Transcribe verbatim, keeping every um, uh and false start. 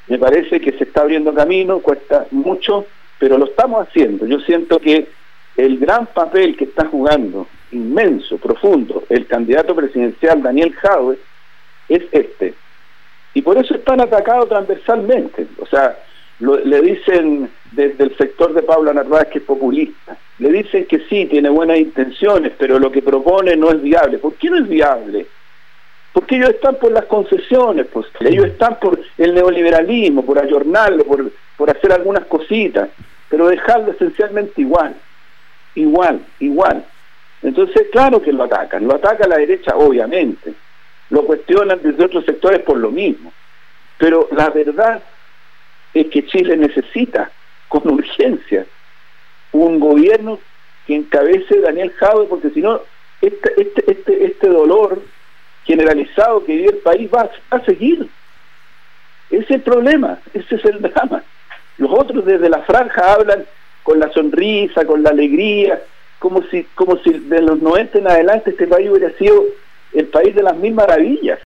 Me parece que se está abriendo camino, cuesta mucho, pero lo estamos haciendo. Yo siento que el gran papel que está jugando, inmenso, profundo, el candidato presidencial Daniel Jadwe, es este. Y por eso están atacados transversalmente. O sea, lo, le dicen desde el sector de Paula Narváez que es populista. Le dicen que sí, tiene buenas intenciones, pero lo que propone no es viable. ¿Por qué no es viable? Porque ellos están por las concesiones, pues ellos están por el neoliberalismo, por ayornarlo, por, por hacer algunas cositas, pero dejarlo esencialmente igual, igual, igual. Entonces, claro que lo atacan, lo ataca la derecha, obviamente, lo cuestionan desde otros sectores por lo mismo, pero la verdad es que Chile necesita, con urgencia, un gobierno que encabece Daniel Jadwe, porque si no, este, este, este, este dolor generalizado que vive el país va a seguir. Ese es el problema, ese es el drama. Los otros desde la franja hablan con la sonrisa, con la alegría, como si, como si de los noventa en adelante este país hubiera sido el país de las mil maravillas.